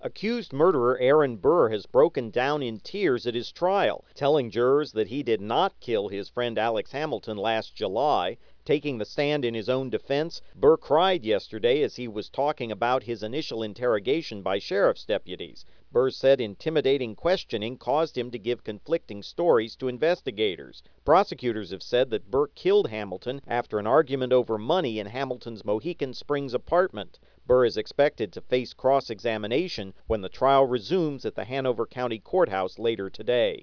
Accused murderer Aaron Burr has broken down in tears at his trial, telling jurors that he did not kill his friend Alex Hamilton last July. Taking the stand in his own defense, Burr cried yesterday as he was talking about his initial interrogation by sheriff's deputies. Burr said intimidating questioning caused him to give conflicting stories to investigators. Prosecutors have said that Burr killed Hamilton after an argument over money in Hamilton's Mohican Springs apartment. Burr is expected to face cross-examination when the trial resumes at the Hanover County Courthouse later today.